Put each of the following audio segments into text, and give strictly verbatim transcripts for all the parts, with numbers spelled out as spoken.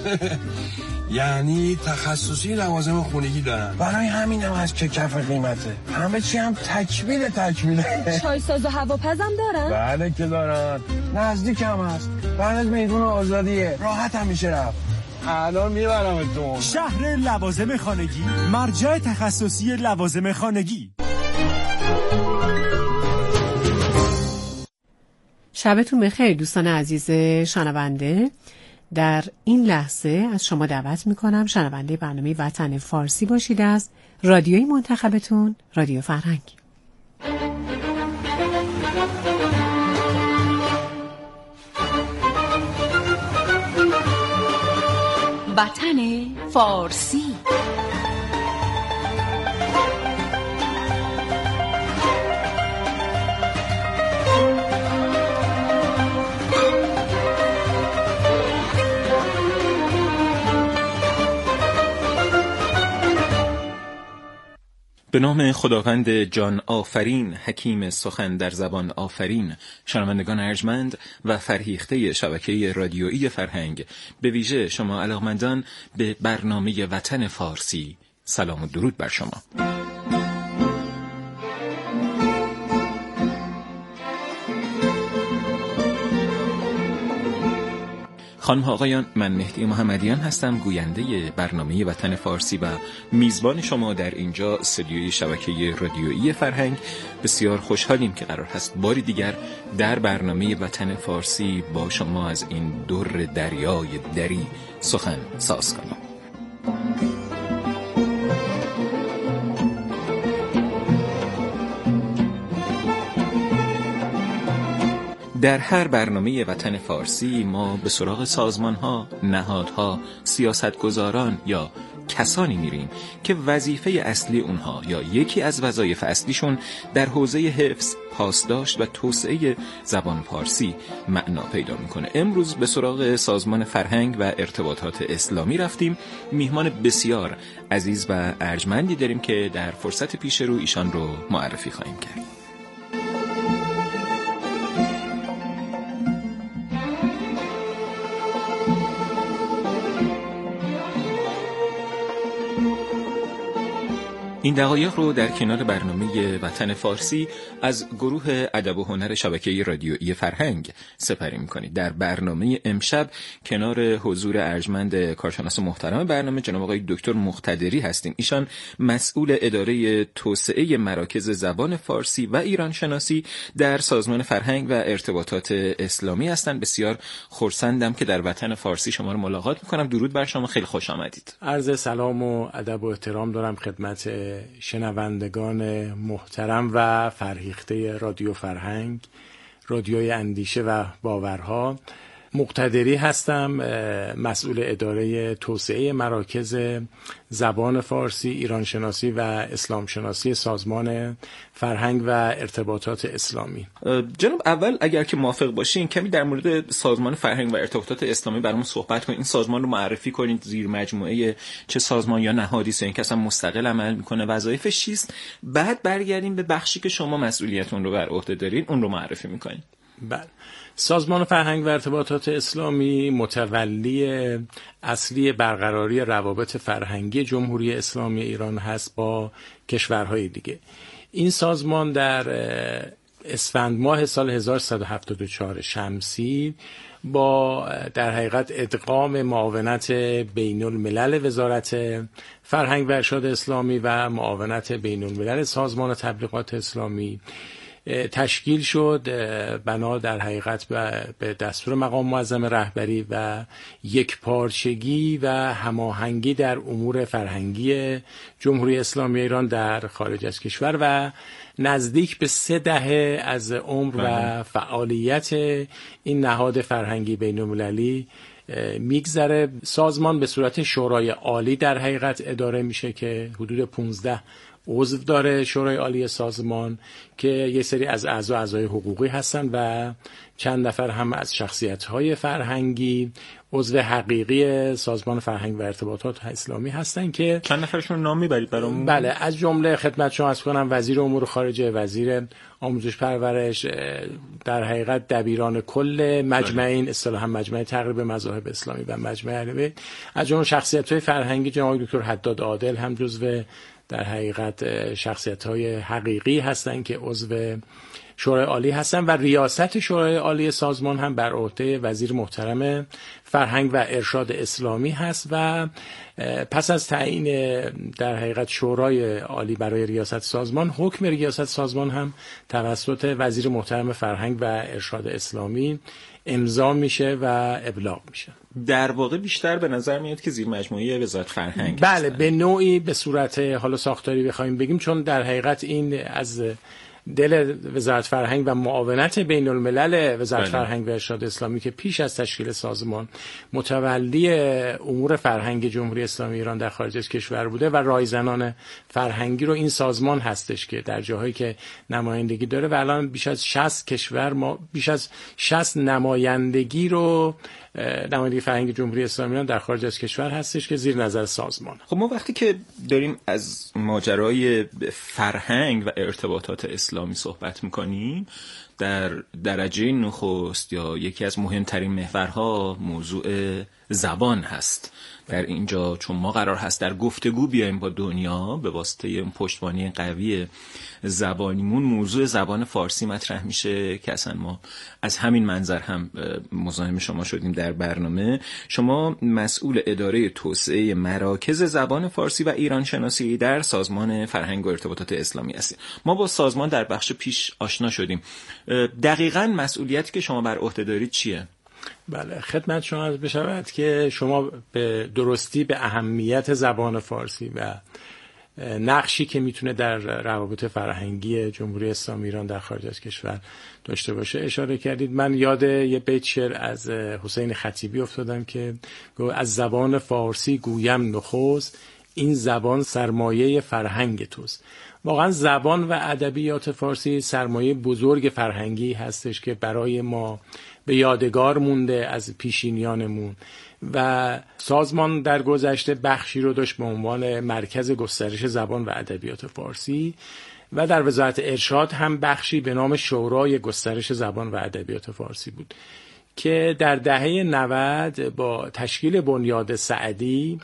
یعنی تخصصی لوازم خونگی دارن. برای همین هم هست که کف قیمته. همه چی هم تکمیل تکمیله. چای ساز و هواپزم دارن؟ بله که دارن. نزدیک هم هست. بعد از میدون آزادیه. راحت هم میشه رفت. الان میبرمتون. شهر لوازم خانگی، مرجع تخصصی لوازم خانگی. شبتون بخیر دوستان عزیز شنونده. در این لحظه از شما دعوت میکنم شنونده برنامه وطن فارسی باشید از رادیوی منتخبتون، رادیو فرهنگ. وطن فارسی. به نام خداوند جان آفرین، حکیم سخن در زبان آفرین. شنوندگان ارجمند و فرهیخته شبکه رادیویی فرهنگ، به ویژه شما علاقمندان به برنامه وطن فارسی، سلام و درود بر شما. خانم ها آقایان، من مهدی محمدیان هستم، گوینده برنامه وطن فارسی و میزبان شما در اینجا استودیوی شبکه رادیویی فرهنگ. بسیار خوشحالیم که قرار هست باری دیگر در برنامه وطن فارسی با شما از این در دریای دری سخن ساز کنیم. در هر برنامه وطن فارسی ما به سراغ سازمان‌ها، نهادها، سیاستگزاران یا کسانی میریم که وظیفه اصلی اونها یا یکی از وظایف اصلیشون در حوزه حفظ، پاسداشت و توسعه زبان فارسی معنا پیدا میکنه. امروز به سراغ سازمان فرهنگ و ارتباطات اسلامی رفتیم. میهمان بسیار عزیز و ارجمندی داریم که در فرصت پیش رو ایشان رو معرفی خواهیم کرد. این دقایق رو در کنار برنامه وطن فارسی از گروه ادب و هنر شبکه رادیویی فرهنگ سپری می‌کنید. در برنامه امشب کنار حضور ارجمند کارشناس محترم برنامه جناب آقای دکتر مقتدری هستیم. ایشان مسئول اداره توسعه مراکز زبان فارسی و ایران شناسی در سازمان فرهنگ و ارتباطات اسلامی هستند. بسیار خرسندم که در وطن فارسی شما رو ملاقات می‌کنم. درود بر شما، خیلی خوش آمدید. عرض سلام و ادب و احترام دارم خدمت شنوندگان محترم و فرهیخته رادیو فرهنگ، رادیوی اندیشه و باورها. مقتدری هستم، مسئول اداره توسعه مراکز زبان فارسی، ایران شناسی و اسلام شناسی سازمان فرهنگ و ارتباطات اسلامی. جناب، اول اگر که موافق باشین کمی در مورد سازمان فرهنگ و ارتباطات اسلامی برامون صحبت کنید. این سازمان رو معرفی کنید، زیر مجموعه چه سازمان یا نهادی است، این که اصلا مستقل عمل میکنه، وظایفش چیست؟ بعد برگردیم به بخشی که شما مسئولیتون رو بر عهده دارین، اون رو معرفی میکنید. بله. سازمان فرهنگ و ارتباطات اسلامی متولی اصلی برقراری روابط فرهنگی جمهوری اسلامی ایران هست با کشورهای دیگه. این سازمان در اسفند ماه سال هزار و سیصد و هفتاد و چهار شمسی با در حقیقت ادغام معاونت بین الملل وزارت فرهنگ و ارشاد اسلامی و معاونت بین الملل سازمان تبلیغات اسلامی تشکیل شد، بنا در حقیقت به دستور مقام معظم رهبری و یک پارچگی و هماهنگی در امور فرهنگی جمهوری اسلامی ایران در خارج از کشور و نزدیک به سه دهه از عمر و فعالیت این نهاد فرهنگی بین‌المللی میگذره. سازمان به صورت شورای عالی در حقیقت اداره میشه که حدود پانزده عضو داره شورای عالی سازمان که یه سری از اعضا اعضای حقوقی هستن و چند نفر هم از شخصیت‌های فرهنگی عضو حقیقی سازمان فرهنگ و ارتباطات اسلامی هستن که چند نفرشون نام میبرید برامون؟ بله، از جمله خدمت شما عرض کنم وزیر امور خارجه، وزیر آموزش پرورش، در حقیقت دبیران کل مجمعین، اصطلاحاً مجمع تقریب مذاهب اسلامی و مجمع عربی، از جمله شخصیت‌های فرهنگی جناب دکتر حداد عادل هم جزو در حقیقت شخصیت‌های حقیقی هستن که عضو شورای عالی هستن و ریاست شورای عالی سازمان هم بر عهده وزیر محترم فرهنگ و ارشاد اسلامی هست و پس از تعیین در حقیقت شورای عالی برای ریاست سازمان، حکم ریاست سازمان هم توسط وزیر محترم فرهنگ و ارشاد اسلامی امضا میشه و ابلاغ میشه. در واقع بیشتر به نظر میاد که زیر مجموعه وزارت فرهنگ بله هستن. به نوعی به صورت حالا ساختاری بخوایم بگیم، چون در حقیقت این از دل وزارت فرهنگ و معاونت بین الملل وزارت بله. فرهنگ و ارشاد اسلامی که پیش از تشکیل سازمان متولی امور فرهنگ جمهوری اسلامی ایران در خارج از کشور بوده و رایزنان فرهنگی رو این سازمان هستش که در جاهایی که نمایندگی داره و الان بیش از شصت کشور ما بیش از شصت نمایندگی رو نمایندگی فرهنگ جمهوری اسلامی ایران در خارج از کشور هستش که زیر نظر سازمان. خب ما وقتی که داریم از ماجرای فرهنگ و ارتباطات اسلامی صحبت میکنیم، در درجه نخست یا یکی از مهمترین محورها موضوع زبان هست. در اینجا چون ما قرار هست در گفتگو بیایم با دنیا به واسطه پشتوانه قوی زبانیمون، موضوع زبان فارسی مطرح میشه که اصلا ما از همین منظر هم مزاحم شما شدیم در برنامه. شما مسئول اداره توسعه مراکز زبان فارسی و ایران شناسی در سازمان فرهنگ و ارتباطات اسلامی هستید. ما با سازمان در بخش پیش آشنا شدیم. دقیقاً مسئولیتی که شما بر عهده دارید چیه؟ بله، خدمت شما عرض بشود که شما به درستی به اهمیت زبان فارسی و نقشی که میتونه در روابط فرهنگی جمهوری اسلامی ایران در خارج از کشور داشته باشه اشاره کردید. من یاد یه بیت شعر از حسین خطیبی افتادم که از زبان فارسی گویم نخست، این زبان سرمایه فرهنگ توست. واقعا زبان و ادبیات فارسی سرمایه بزرگ فرهنگی هستش که برای ما به یادگار مونده از پیشینیانمون و سازمان در گذشته بخشی رو داشت به عنوان مرکز گسترش زبان و ادبیات فارسی و در وزارت ارشاد هم بخشی به نام شورای گسترش زبان و ادبیات فارسی بود که در دهه نود با تشکیل بنیاد سعدی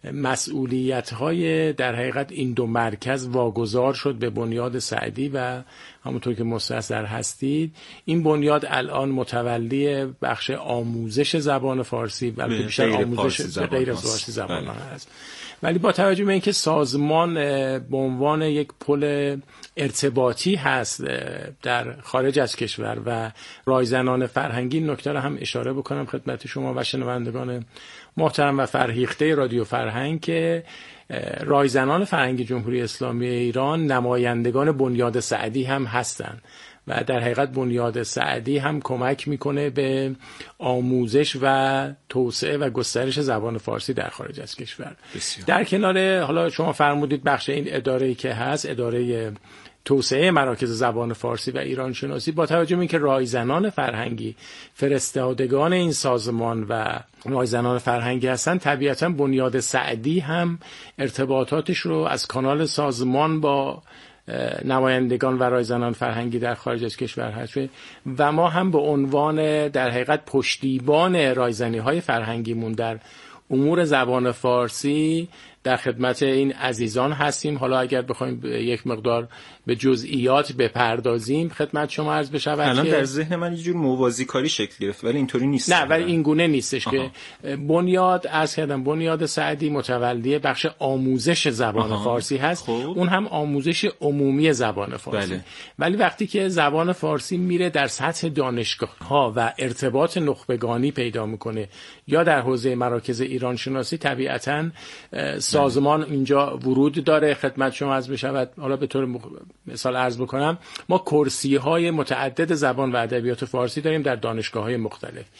مسئولیت‌های در حقیقت این دو مرکز واگذار شد به بنیاد سعدی و همونطور که مستحضر هستید این بنیاد الان متولی بخش آموزش زبان فارسی و بیشتر آموزش غیر فارسی زبان هست. ولی با توجه به اینکه سازمان به عنوان یک پل ارتباطی هست در خارج از کشور و رایزنان فرهنگی، نکته رو هم اشاره بکنم خدمت شما و شنوندگان محترم و فرهیخته رادیو فرهنگ که رایزنان فرهنگ جمهوری اسلامی ایران نمایندگان بنیاد سعدی هم هستند و در حقیقت بنیاد سعدی هم کمک میکنه به آموزش و توسعه و گسترش زبان فارسی در خارج از کشور. بسیار. در کنار حالا شما فرمودید بخش این اداره‌ای که هست، اداره توسعه مراکز زبان فارسی و ایران شناسی، با توجه به اینکه رایزنان فرهنگی فرستادگان این سازمان و رایزنان فرهنگی هستن، طبیعتا بنیاد سعدی هم ارتباطاتش رو از کانال سازمان با نمایندگان و رایزنان فرهنگی در خارج از کشور هست و ما هم به عنوان در حقیقت پشتیبان رایزنی های فرهنگیمون در امور زبان فارسی در خدمت این عزیزان هستیم. حالا اگر بخوایم یک مقدار به جزئیات بپردازیم خدمت شما عرض بشود الان که در ذهن من یه جور موازی کاری شکل گرفت ولی اینطوری نیست. نه، ولی این گونه نیستش. آها. که بنیاد عرض کردم بنیاد سعدی متولی بخش آموزش زبان آها. فارسی هست. خب. اون هم آموزش عمومی زبان فارسی. بله. ولی وقتی که زبان فارسی میره در سطح دانشگاه ها و ارتباط نخبگانی پیدا میکنه یا در حوزه مراکز ایران شناسی، طبیعتاً سازمان اینجا ورود داره. خدمت شما عرض بشود حالا به طور مخ... مثال عرض بکنم، ما کرسی های متعدد زبان و ادبیات فارسی داریم در دانشگاه های مختلف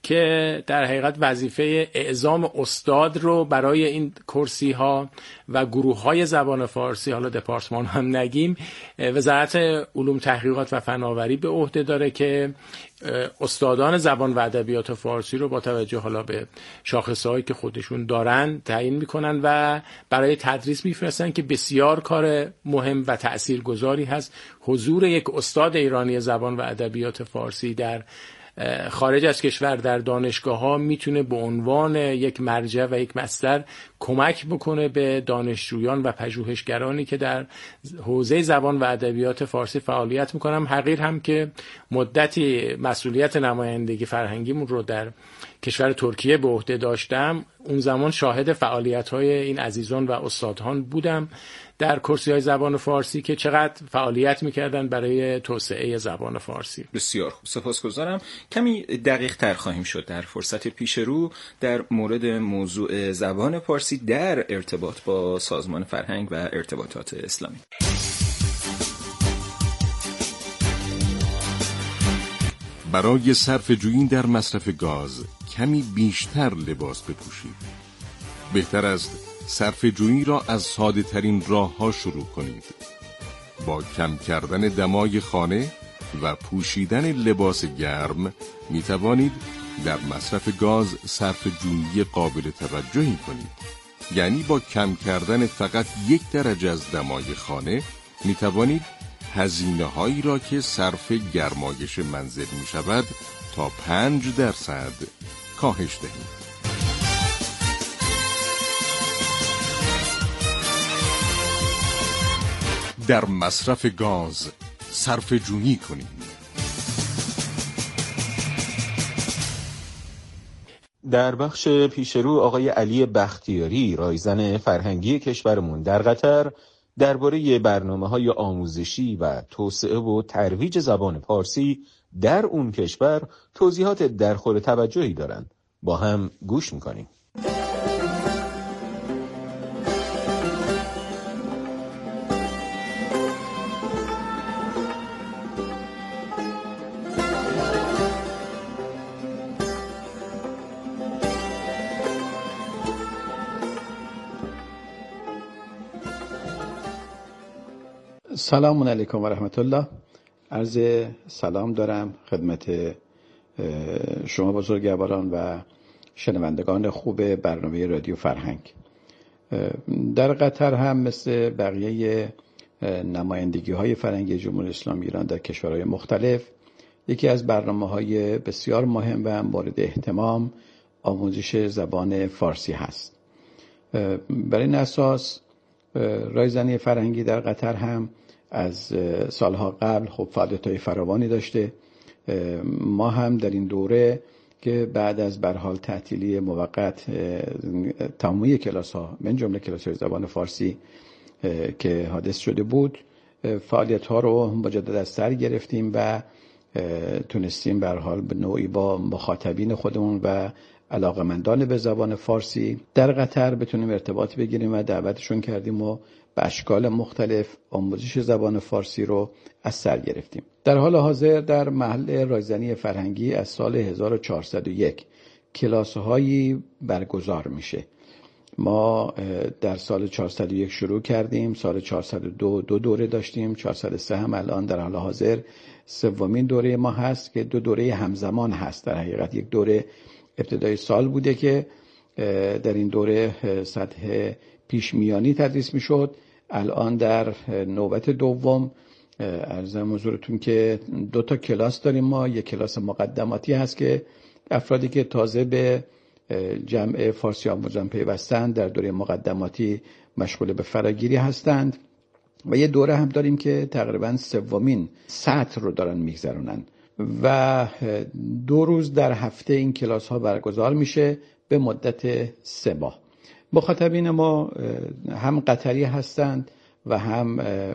که در حقیقت وظیفه اعزام استاد رو برای این کرسی ها و گروه های زبان فارسی، حالا دپارتمان هم نگیم، وزارت علوم تحقیقات و فناوری به عهده داره که استادان زبان و ادبیات فارسی رو با توجه حالا به شاخصه‌هایی که خودشون دارن تعیین میکنن و برای تدریس میفرستن که بسیار کار مهم و تأثیرگذاری هست. حضور یک استاد ایرانی زبان و ادبیات فارسی در خارج از کشور در دانشگاه ها میتونه به عنوان یک مرجع و یک مصدر کمک بکنه به دانشجویان و پژوهشگرانی که در حوزه زبان و ادبیات فارسی فعالیت میکنم. حقیر هم که مدتی مسئولیت نمایندگی فرهنگیمون رو در کشور ترکیه به عهده داشتم، اون زمان شاهد فعالیت‌های این عزیزان و استادان بودم در کرسی‌های زبان فارسی که چقدر فعالیت می‌کردن برای توسعه زبان فارسی. بسیار خوب، سپاسگزارم. کمی دقیق تر خواهیم شد در فرصت پیش رو در مورد موضوع زبان فارسی در ارتباط با سازمان فرهنگ و ارتباطات اسلامی. برای صرفه‌جویی در مصرف گاز کمی بیشتر لباس بپوشید. بهتر است صرفه‌جویی را از ساده ترین راه ها شروع کنید. با کم کردن دمای خانه و پوشیدن لباس گرم می توانید در مصرف گاز صرفه‌جویی قابل توجهی کنید. یعنی با کم کردن فقط یک درجه از دمای خانه می توانید هزینه هایی را که صرف گرمایش منزل می شود تا پنج درصد کاهش دهید. در مصرف گاز صرفه‌جویی کنید. در بخش پیشرو آقای علی بختیاری، رایزن فرهنگی کشورمون در قطر، درباره برنامه‌های آموزشی و توسعه و ترویج زبان فارسی در اون کشور توضیحات درخور توجهی دارند. با هم گوش می‌کنیم. سلام علیکم و رحمت الله. عرض سلام دارم خدمت شما بزرگواران و شنوندگان خوب برنامه رادیو فرهنگ. در قطر هم مثل بقیه نمایندگی های فرهنگی جمهوری اسلامی ایران در کشورهای مختلف، یکی از برنامه های بسیار مهم و مورد اهتمام آموزش زبان فارسی هست. بر این اساس رایزنی فرهنگی در قطر هم از سالها قبل خب فعالیت‌های فراوانی داشته. ما هم در این دوره که بعد از به هر حال تعطیلی موقت تمامی کلاس‌ها من جمله کلاس‌های زبان فارسی که حادث شده بود، فعالیت‌ها رو مجدد از سر گرفتیم و تونستیم به هر حال به نوعی با مخاطبین خودمون و علاقمندان به زبان فارسی در قطر بتونیم ارتباط بگیریم و دعوتشون کردیم و به اشکال مختلف آموزش زبان فارسی رو از سر گرفتیم. در حال حاضر در محل رایزنی فرهنگی از سال هزار و چهارصد و یک کلاس‌هایی برگزار میشه. ما در سال چهارصد و یک شروع کردیم، سال چهارصد و دو دو دوره داشتیم، چهارصد و سه هم الان در حال حاضر سومین دوره ما هست که دو دوره همزمان هست. در حقیقت یک دوره ابتدای سال بوده که در این دوره سطح پیش میانی تدریس میشد. الان در نوبت دوم عرضم حضورتون که دو تا کلاس داریم ما. یک کلاس مقدماتی هست که افرادی که تازه به جمع فارسی آموزان پیوستند در دوره مقدماتی مشغول به فراگیری هستند و یه دوره هم داریم که تقریبا سومین سطر رو دارن میگذرونن و دو روز در هفته این کلاس ها برگزار میشه به مدت سه ماه. مخاطبین ما هم قطری هستند و هم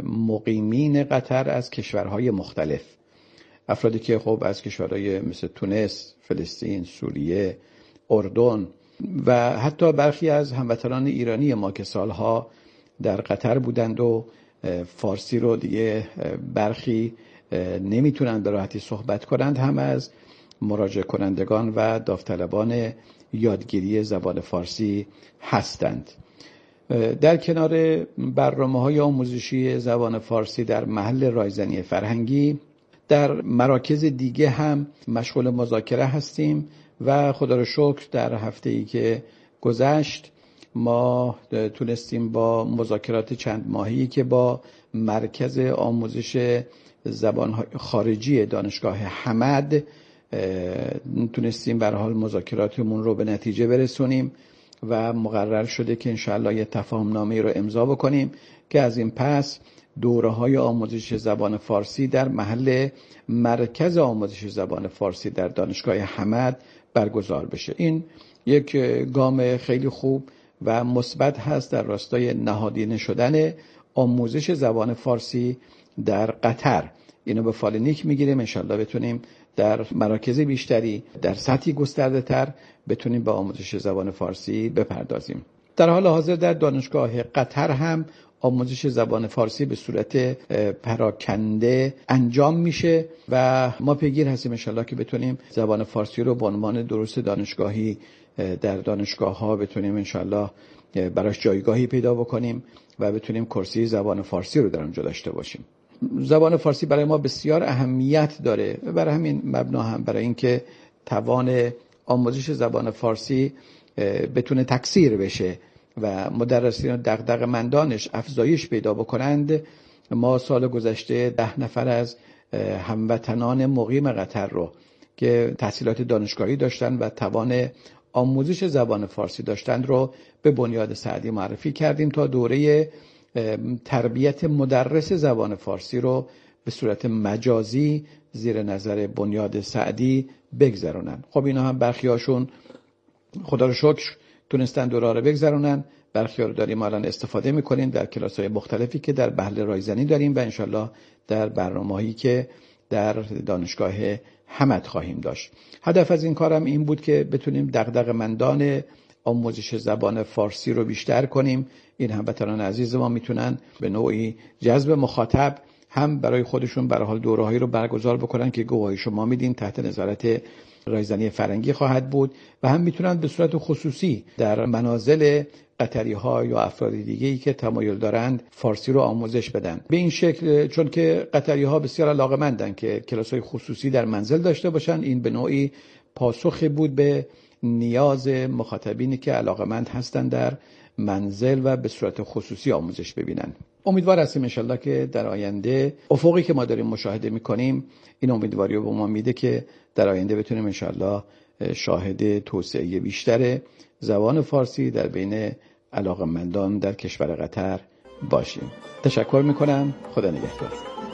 مقیمین قطر از کشورهای مختلف، افرادی که خب از کشورهای مثل تونس، فلسطین، سوریه، اردن و حتی برخی از هموطنان ایرانی ما که سالها در قطر بودند و فارسی رو دیگه برخی نمیتونن به راحتی صحبت کنند، هم از مراجعه کنندگان و داوطلبان یادگیری زبان فارسی هستند. در کنار برنامه‌های آموزشی زبان فارسی در محل رایزنی فرهنگی، در مراکز دیگه هم مشغول مذاکره هستیم و خدا رو شکر در هفته‌ای که گذشت ما تونستیم با مذاکرات چند ماهی که با مرکز آموزش زبان خارجی دانشگاه حمد تونستیم به هر حال مذاکراتمون رو به نتیجه برسونیم و مقرر شده که انشاءالله یه تفاهم نامه رو امضا بکنیم که از این پس دوره‌های آموزش زبان فارسی در محل مرکز آموزش زبان فارسی در دانشگاه حمد برگزار بشه. این یک گام خیلی خوب و مثبت هست در راستای نهادینه شدن آموزش زبان فارسی در قطر. اینو به فال نیک میگیریم، انشالله بتونیم در مراکز بیشتری در سطحی گسترده تر بتونیم به آموزش زبان فارسی بپردازیم. در حال حاضر در دانشگاه قطر هم آموزش زبان فارسی به صورت پراکنده انجام میشه و ما پیگیر هستیم انشالله که بتونیم زبان فارسی رو به عنوان دروس دانشگاهی در دانشگاه ها بتونیم انشالله براش جایگاهی پیدا بکنیم و بتونیم کرسی زبان فارسی رو در اونجا داشته باشیم. زبان فارسی برای ما بسیار اهمیت داره و برای همین مبنا هم برای اینکه توان آموزش زبان فارسی بتونه تکثیر بشه و مدرسین و دغدغه‌مندانش افزایش پیدا بکنند، ما سال گذشته ده نفر از هموطنان مقیم قطر رو که تحصیلات دانشگاهی داشتن و توان آموزش زبان فارسی داشتند رو به بنیاد سعدی معرفی کردیم تا دوره تربیت مدرس زبان فارسی رو به صورت مجازی زیر نظر بنیاد سعدی بگذرونن. خب اینا هم برخیاشون خدا رو شکر تونستن دوره رو بگذرونن، برخی رو داریم الان استفاده میکنیم در کلاس‌های مختلفی که در محل رایزنی داریم و انشالله در برنامه‌هایی که در دانشگاه حمد خواهیم داشت. هدف از این کارم این بود که بتونیم دغدغه‌مندان آموزش زبان فارسی رو بیشتر کنیم. این هموطنان عزیز ما میتونن به نوعی جذب مخاطب هم برای خودشون به هر حال دوره‌هایی رو برگزار بکنن که گواهی شما میدین تحت نظارت رایزنی فرنگی خواهد بود و هم میتونن به صورت خصوصی در منازل قطری ها یا افراد دیگه‌ای که تمایل دارند فارسی رو آموزش بدن. به این شکل چون که قطری ها بسیار علاقه‌مندن که کلاس‌های خصوصی در منزل داشته باشن، این به نوعی پاسخی بود به نیاز مخاطبینی که علاقه‌مند هستند در منزل و به صورت خصوصی آموزش ببینن. امیدوار هستیم انشالله که در آینده افقی که ما داریم مشاهده میکنیم این امیدواری رو به ما میده که در آینده بتونیم انشالله شاهد توسعه بیشتر زبان فارسی در بین علاقه‌مندان در کشور قطر باشیم. تشکر میکنم. خدا نگهدار.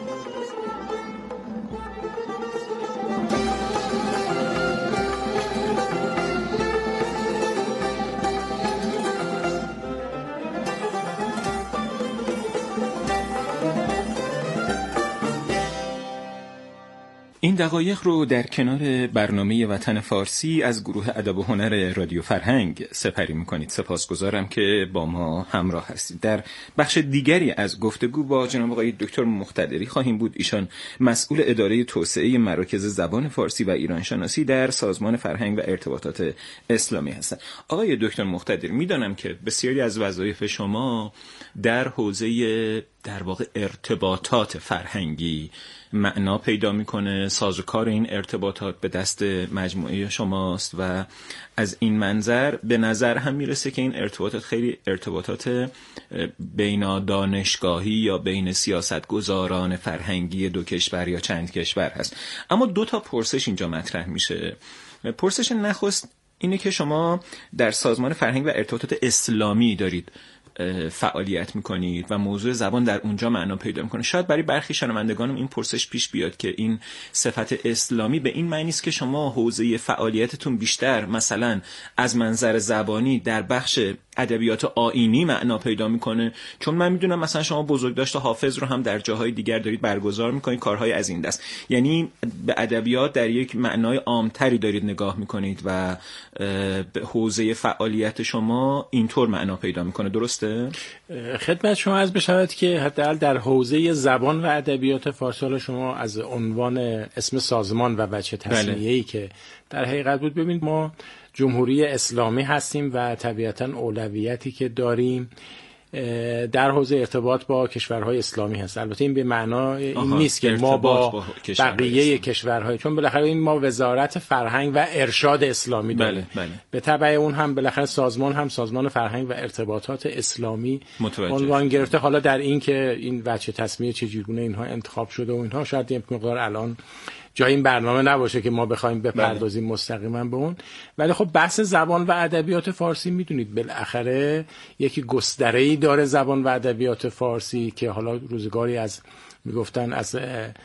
این دقایق رو در کنار برنامه وطن فارسی از گروه ادب و هنر رادیو فرهنگ سپری میکنید. سپاسگزارم که با ما همراه هستید. در بخش دیگری از گفتگو با جناب آقای دکتر مقتدری خواهیم بود. ایشان مسئول اداره توسعه مراکز زبان فارسی و ایران شناسی در سازمان فرهنگ و ارتباطات اسلامی هستند. آقای دکتر مقتدری، میدانم که بسیاری از وظایف شما در حوزه در واقع ارتباطات فرهنگی معنا پیدا میکنه، سازوکار این ارتباطات به دست مجموعه شماست و از این منظر به نظر هم میرسه که این ارتباطات خیلی ارتباطات بین دانشگاهی یا بین سیاستگزاران فرهنگی دو کشور یا چند کشور هست. اما دو تا پرسش اینجا مطرح میشه. پرسش نخست اینه که شما در سازمان فرهنگ و ارتباطات اسلامی دارید فعالیت میکنید و موضوع زبان در اونجا معنا پیدا میکنه. شاید برای برخی شنوندگانم این پرسش پیش بیاد که این صفت اسلامی به این معنی است که شما حوزه فعالیتتون بیشتر مثلا از منظر زبانی در بخش ادبیات آیینی معنا پیدا میکنه؟ چون من میدونم مثلا شما بزرگداشت حافظ رو هم در جاهای دیگر دارید برگزار میکنید، کارهای از این دست، یعنی به ادبیات در یک معنای عامتری دارید نگاه میکنید و به حوزه فعالیت شما اینطور معنا پیدا میکنه، درسته؟ خدمت شما عرض بشود که حداقل در حوزه زبان و ادبیات فارسی شما از عنوان اسم سازمان و بچه تصمیه‌ای که در حقیقت بود، ببینید ما جمهوری اسلامی هستیم و طبیعتاً اولویتی که داریم در حوزه ارتباط با کشورهای اسلامی هست. البته این به معنای این نیست که ما با, با بقیه کشورهای، چون بالاخره این ما وزارت فرهنگ و ارشاد اسلامی داریم. بله، بله. به تبع اون هم بالاخره سازمان هم سازمان فرهنگ و ارتباطات اسلامی عنوان گرفته. حالا در این که این بچه تصمیه چجوری اینها انتخاب شده و اینها شاید یک مقدار الان جای این برنامه نباشه که ما بخوایم بپردازیم بله. مستقیما به اون، ولی خب بحث زبان و ادبیات فارسی میدونید بالاخره یکی گستره‌ای داره زبان و ادبیات فارسی که حالا روزگاری از میگفتن از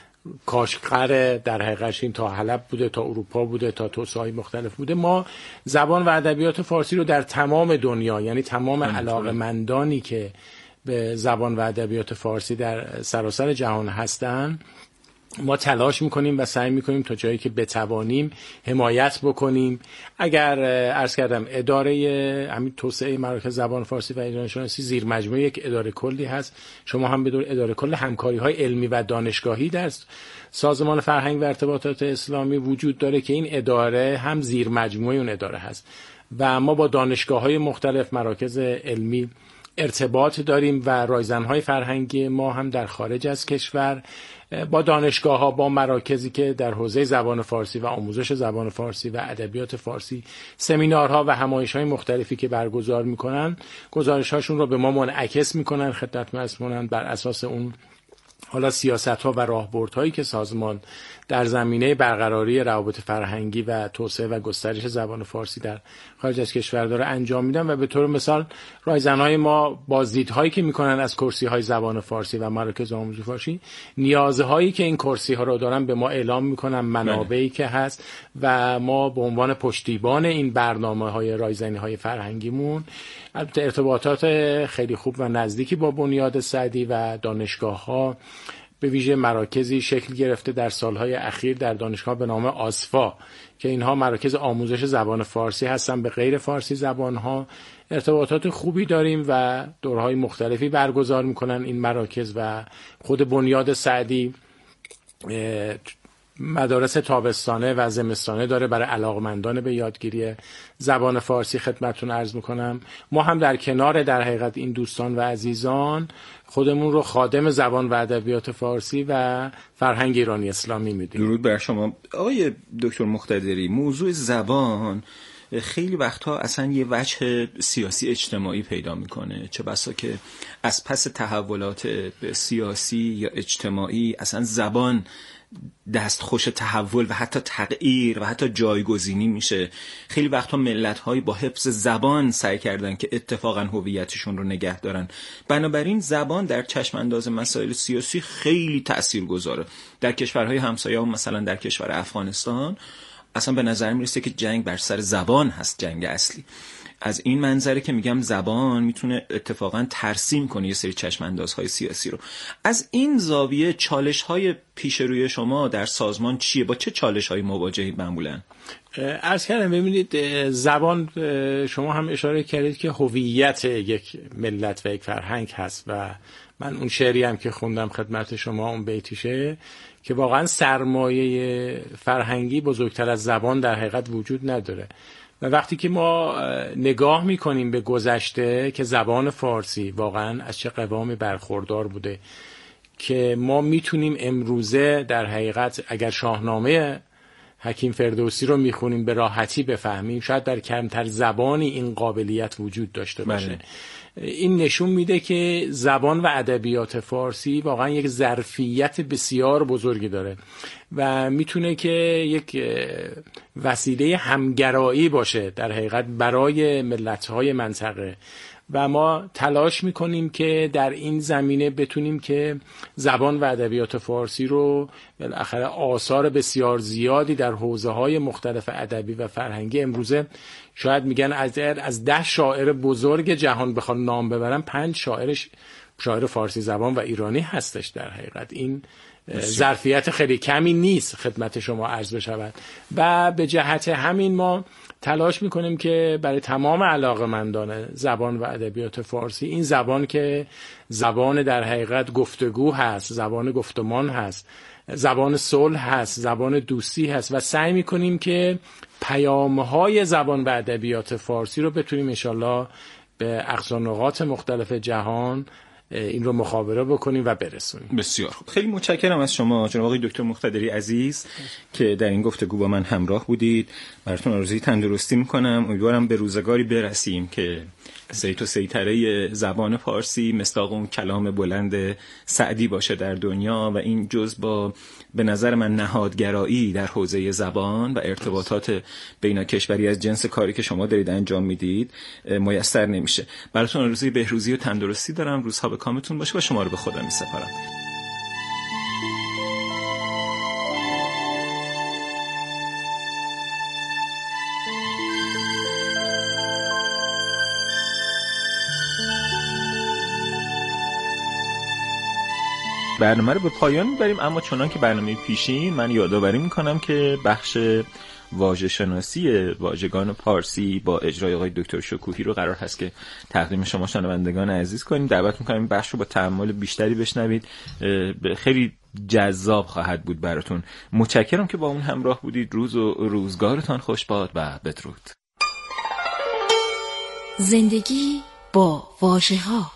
کاشغر در حقیقت تا حلب بوده، تا اروپا بوده، تا توسعه‌های مختلف بوده. ما زبان و ادبیات فارسی رو در تمام دنیا، یعنی تمام علاقه‌مندانی که به زبان و ادبیات فارسی در سراسر جهان هستن، ما تلاش میکنیم و سعی میکنیم تا جایی که بتوانیم حمایت بکنیم. اگر عرض کردم اداره همین توسعه مراکز زبان فارسی و ایران شناسی زیر مجموعه یک اداره کلی هست، شما هم بدون اداره کل همکاری های علمی و دانشگاهی در سازمان فرهنگ و ارتباطات اسلامی وجود داره که این اداره هم زیر مجموعه اون اداره هست و ما با دانشگاه های مختلف مراکز علمی ارتباط داریم و رایزنهای فرهنگی ما هم در خارج از کشور با دانشگاه ها، با مراکزی که در حوزه زبان فارسی و آموزش زبان فارسی و ادبیات فارسی سمینارها و همایش های مختلفی که برگزار میکنن، گزارش هاشون رو به ما منعکس میکنن، خدمت مسئولان بر اساس اون حالا سیاست ها و راهبردهایی که سازمان در زمینه برقراری روابط فرهنگی و توسعه و گسترش زبان فارسی در خارج از کشور داره انجام میدن و به طور مثال رایزنهای ما بازدیدهایی که میکنن از کرسی های زبان فارسی و مراکز آموزش فارسی، نیازهایی که این کرسی ها رو دارن به ما اعلام میکنن، منابعی که هست و ما به عنوان پشتیبان این برنامه های رایزنی های فرهنگیمون البته ارتباطات خیلی خوب و نزدیکی با بنیاد سعدی و دانشگاه ها، به ویژه مراکزی شکل گرفته در سالهای اخیر در دانشگاه به نام آسفا که اینها مراکز آموزش زبان فارسی هستن به غیر فارسی زبانها. ارتباطات خوبی داریم و دورهای مختلفی برگزار میکنن این مراکز و خود بنیاد سعدی مدارس تابستانه و زمستانه داره برای علاقمندان به یادگیری زبان فارسی. خدمتتون عرض میکنم ما هم در کنار در حقیقت این دوستان و عزیزان خودمون رو خادم زبان و ادبیات فارسی و فرهنگ ایرانی اسلامی میدونیم. درود بر شما آقای دکتر مقتدری. موضوع زبان خیلی وقتها اصلا یه وجه سیاسی اجتماعی پیدا میکنه، چه بسا که از پس تحولات سیاسی یا اجتماعی اصلا زبان دستخوش تحول و حتی تغییر و حتی جایگزینی میشه. خیلی وقتا ملت‌های با حفظ زبان سعی کردن که اتفاقا هویتشون رو نگه دارن. بنابراین زبان در چشم انداز مسائل سیاسی خیلی تاثیرگذاره. در کشورهای همسایه هم مثلا در کشور افغانستان اصلا به نظر میرسه که جنگ بر سر زبان هست، جنگ اصلی. از این منظره که میگم زبان میتونه اتفاقا ترسیم کنه یه سری چشم اندازهای سیاسی رو. از این زاویه چالش های پیش روی شما در سازمان چیه؟ با چه چالش های مواجهید معمولا؟ عرض کردم ببینید زبان، شما هم اشاره کردید که هویت یک ملت و یک فرهنگ هست و من اون شعری هم که خوندم خدمت شما اون بیتیشه که واقعا سرمایه فرهنگی بزرگتر از زبان در حقیقت وجود نداره و وقتی که ما نگاه میکنیم به گذشته که زبان فارسی واقعا از چه قوامی برخوردار بوده که ما میتونیم امروزه در حقیقت اگر شاهنامه حکیم فردوسی رو میخونیم به راحتی بفهمیم، شاید در کمتر زبانی این قابلیت وجود داشته باشه. بله. این نشون میده که زبان و ادبیات فارسی واقعا یک ظرفیت بسیار بزرگی داره و میتونه که یک وسیله همگرایی باشه در حقیقت برای ملت‌های منطقه و ما تلاش میکنیم که در این زمینه بتونیم که زبان و ادبیات فارسی رو بالاخره آثار بسیار زیادی در حوزه‌های مختلف ادبی و فرهنگی، امروزه شاید میگن از از ده شاعر بزرگ جهان بخوان نام ببرن، پنج شاعر شاعر فارسی زبان و ایرانی هستش. در حقیقت این ظرفیت خیلی کمی نیست خدمت شما عرض بشود و به جهت همین ما تلاش میکنیم که برای تمام علاقه‌مندان زبان و ادبیات فارسی، این زبان که زبان در حقیقت گفتگو هست، زبان گفتمان هست، زبان صلح هست، زبان دوستی هست و سعی میکنیم که پیام‌های زبان و ادبیات فارسی رو بتونیم انشالله به اقصا نقاط مختلف جهان این رو مخابره بکنیم و برسونیم. بسیار خوب. خیلی متشکرم از شما جناب آقای دکتر مقتدری عزیز که در این گفتگو با من همراه بودید. براتون آرزوی تندرستی میکنم. امیدوارم به روزگاری برسیم که صیت و سیطره زبان فارسی مصداق اون کلام بلند سعدی باشه در دنیا و این جز با به نظر من نهادگرایی در حوزه زبان و ارتباطات بین کشوری از جنس کاری که شما دارید انجام میدید میسر نمیشه. براتون آرزوی بهروزی و تندرستی دارم. روزها به کامتون باشه و شما رو به خدا میسپارم. برنامه رو به پایان میبریم، اما چنان که برنامه پیشین من یادآوری میکنم که بخش واژه شناسی واژگان پارسی با اجرای آقای دکتر شکوهی رو قرار هست که تقدیم شما شنوندگان عزیز کنیم. دعوت میکنم این بخش رو با تأمل بیشتری بشنوید، خیلی جذاب خواهد بود براتون. متشکرم که با اون همراه بودید. روز و روزگارتان خوش باد و بدرود. زندگی با واژه‌ها.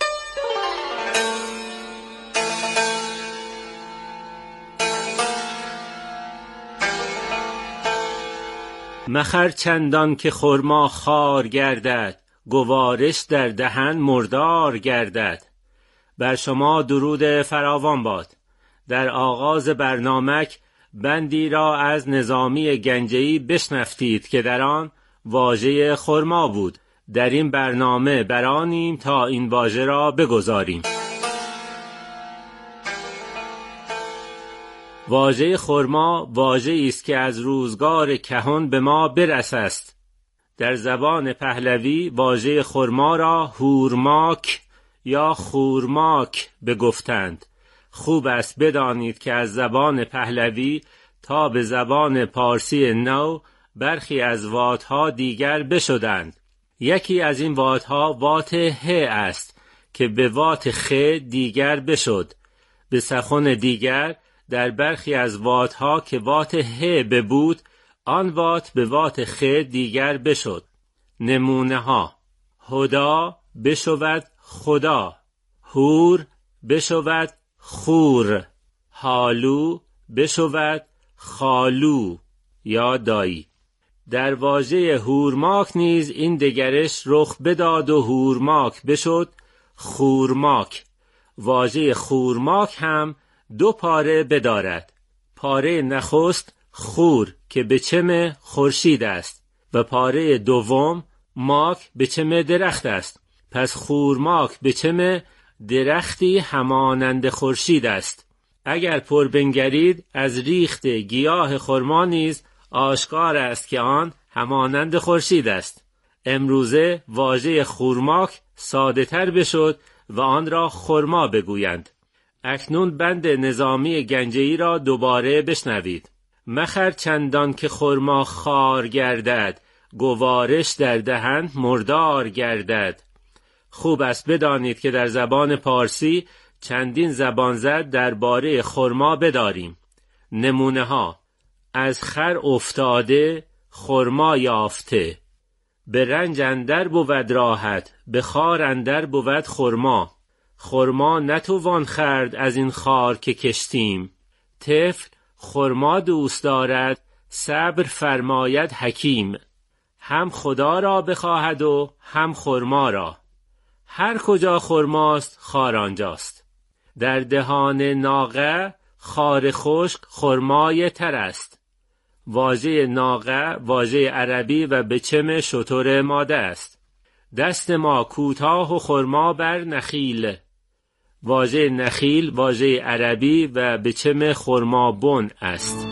مخر چندان که خرما خار گردد، گوارش در دهن مردار گردد. بر شما درود فراوان باد. در آغاز برنامک بندی را از نظامی گنجه‌ای بشنفتید که در آن واژه خرما بود. در این برنامه برانیم تا این واژه را بگذاریم. واژه خرما واژه‌ای است که از روزگار کهن به ما برسه است. در زبان پهلوی واژه خرما را هورماک یا خورماک بگفتند. خوب است بدانید که از زبان پهلوی تا به زبان پارسی نو برخی از واژه‌ها دیگر بشدند. یکی از این واژه‌ها وات ه است که به وات خ دیگر بشد. به سخن دیگر در برخی از واژه‌ها که وات ه ببود، آن وات به وات خ دیگر بشد. نمونه ها: هدا بشود خدا، هور بشود خور، حالو بشود خالو یا دایی. در واژه هورماک نیز این دگرش رخ بداد و هورماک بشد خورماک. واژه خورماک هم دو پاره بدارد. پاره نخست خور که به چم خورشید است و پاره دوم ماک به چم درخت است. پس خورماک به چم درختی همانند خورشید است. اگر پر بنگرید از ریخت گیاه خرما نیز آشکار است که آن همانند خورشید است. امروزه واژه خورماک ساده تر بشد و آن را خرما بگویند. اکنون بند نظامی گنجه‌ای را دوباره بشنوید. مخر چندان که خرما خار گردد، گوارش در دهن مردار گردد. خوب است بدانید که در زبان پارسی چندین زبان زد درباره خرما بداریم. نمونه ها: از خر افتاده خرما یافته، به رنج اندر بود راحت، به خار اندر بود خرما. خرما نتوان خورد از این خار که کشتیم، طفل خرما دوست دارد صبر فرماید حکیم. هم خدا را بخواهد و هم خرما را، هر کجا خرماست خار آنجاست. در دهان ناقه خار خشک خرمای تر است، واژه ناقه واژه عربی و بچم شتر ماده است. دست ما کوتاه و خرما بر نخیل. واژه نخیل واژه عربی و بچم خرمابن است.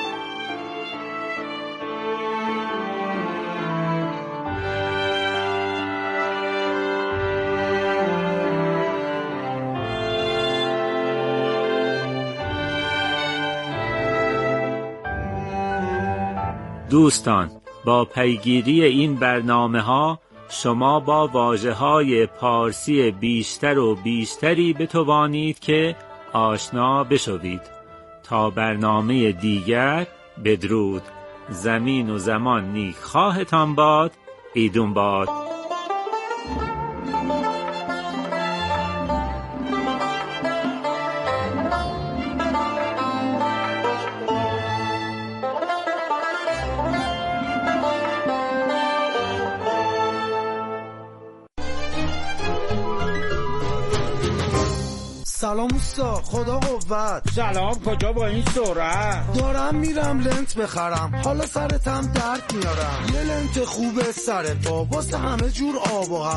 دوستان، با پیگیری این برنامه ها شما با واژه های پارسی بیشتر و بیشتری بتوانید که آشنا بشوید. تا برنامه دیگر، بدرود. زمین و زمان نیک خواهتان باد. ایدون باد. سلام اوستا، خدا قوت. سلام، کجا با این سرعت؟ دارم میرم لنت بخرم، حالا سرتم درد میارم. یه لنت خوبه سر پا واسه همه جور آب و هوا.